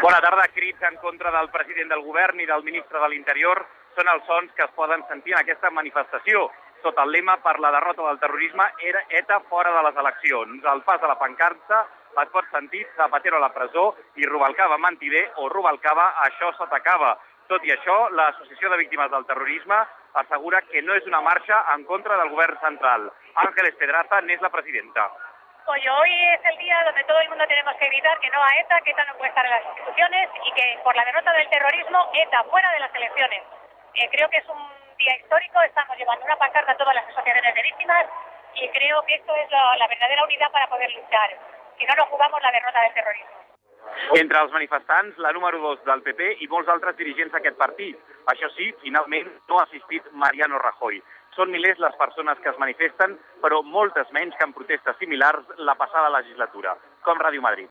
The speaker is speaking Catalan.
Bona tarda. Crits en contra del president del govern i del ministre de l'Interior són els sons que es poden sentir en aquesta manifestació sota el lema per la derrota del terrorisme ETA fora de les eleccions. Al pas de la pancarta es pot sentir Zapatero a la presó i Rubalcaba mentider o Rubalcaba això se t'acaba. Tot i això, l'Associació de Víctimes del Terrorisme assegura que no és una marxa en contra del govern central. Ángeles Pedraza n'és la presidenta. Oye, hoy es el día donde todo el mundo tenemos que gritar que no a ETA, que ETA no puede estar en las instituciones y que por la derrota del terrorismo, ETA fuera de las elecciones. Creo que es un día histórico, estamos llevando una pancarta a todas las asociaciones de víctimas y creo que esto es la verdadera unidad para poder luchar. Si no, no jugamos la derrota del terrorismo. Entre els manifestants, la número 2 del PP i molts altres dirigents d'aquest partit. Això sí, finalment no ha assistit Mariano Rajoy. Són milers les persones que es manifesten, però moltes menys que en protestes similars la passada legislatura, com Ràdio Madrid.